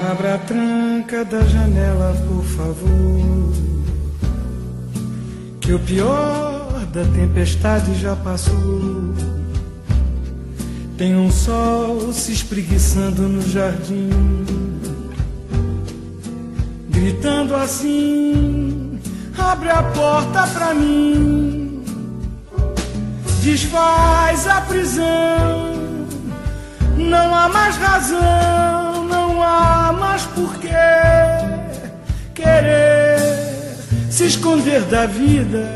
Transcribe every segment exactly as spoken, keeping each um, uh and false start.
Abra a tranca da janela, por favor, que o pior da tempestade já passou. Tem um sol se espreguiçando no jardim, gritando assim: abre a porta pra mim, desfaz a prisão. Não há mais razão, não há mais porquê querer se esconder da vida.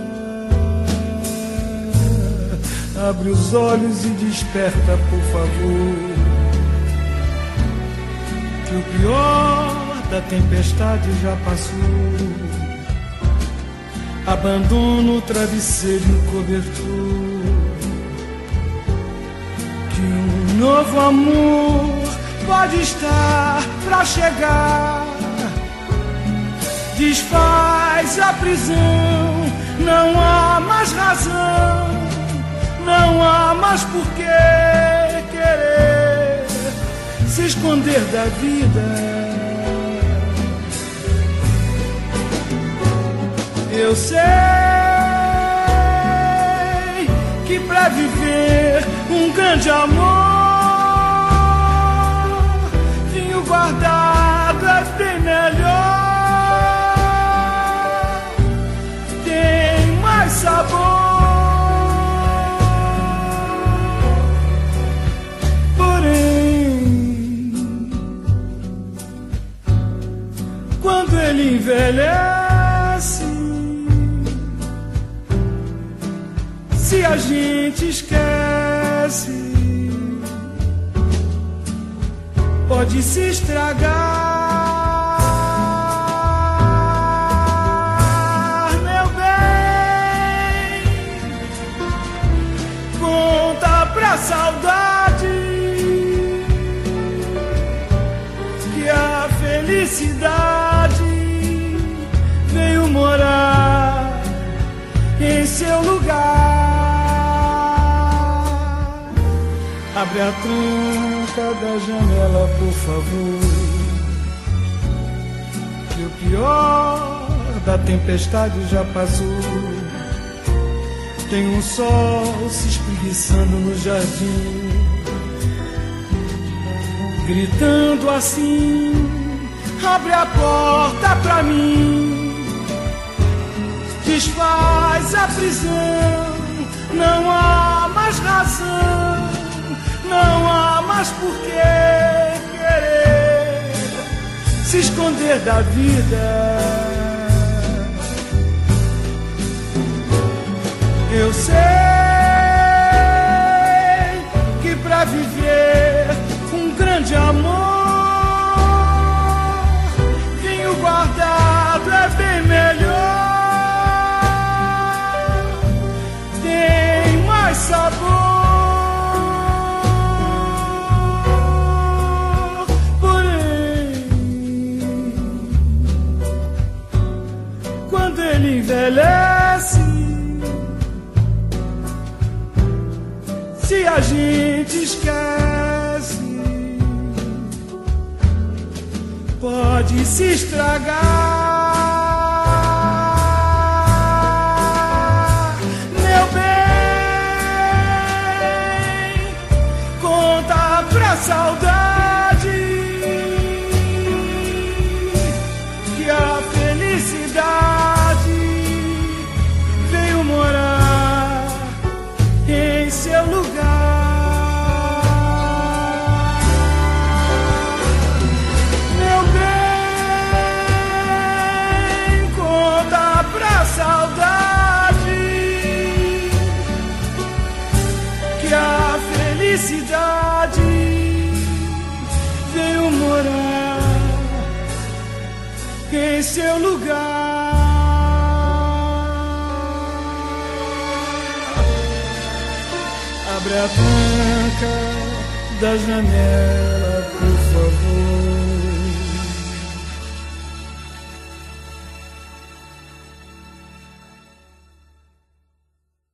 Abre os olhos e desperta, por favor, que o pior da tempestade já passou. Abandona o travesseiro e o cobertor, que um novo amor pode estar pra chegar. Desfaz a prisão, não há mais razão, não há mais por que querer se esconder da vida. Eu sei que pra viver um grande amor, vinho guardado é bem melhor, tem mais sabor. Porém, quando ele envelhece, se a gente esquece, pode se estragar, meu bem. Conta pra saudade que a felicidade veio morar em seu lugar. Abre a tranca da janela, por favor, que o pior da tempestade já passou. Tem um sol se espreguiçando no jardim, gritando assim: abre a porta pra mim, desfaz a prisão. Não há mais razão, não há mais por que querer se esconder da vida. Eu sei que pra viver um grande amor, vinho guardado é bem melhor, tem mais sabor. Ele envelhece, se a gente esquece, pode se estragar, meu bem. Conta pra saudade que a felicidade em seu lugar. Meu bem, conta pra saudade que a felicidade veio morar em seu lugar. Abre a tranca da janela, por favor,